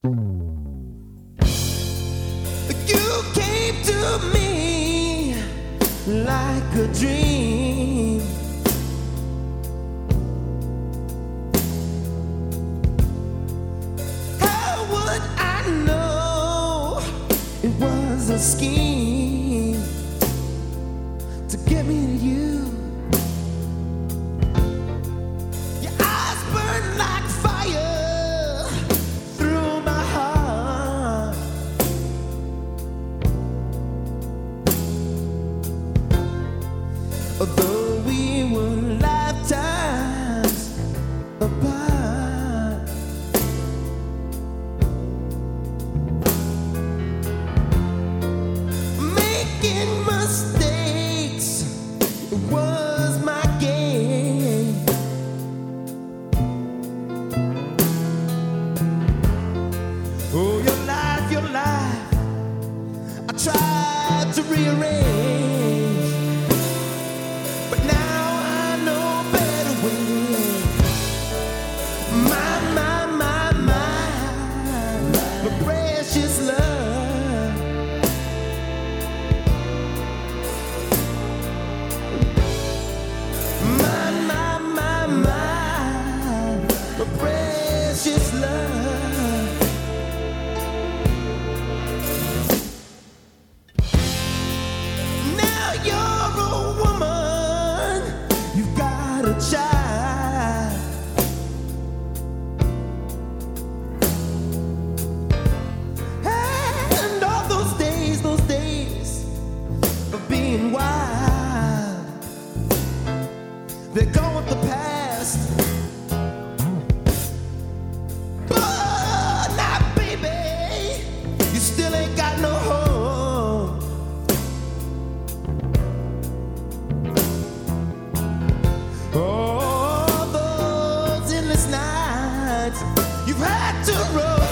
You came to me like a dream. How would I know it was a scheme to get me to you? Your eyes burn like fire through my heart. Although we were lifetimes apart, making mistakes was my game. Oh, your life, I tried to rearrange, but now I know better ways. My precious love. My precious love. Now you're a woman, you've got a child, and all those days of being wild, they're gone with the past. But now, baby, you still ain't got no home. All those endless nights you've had to run.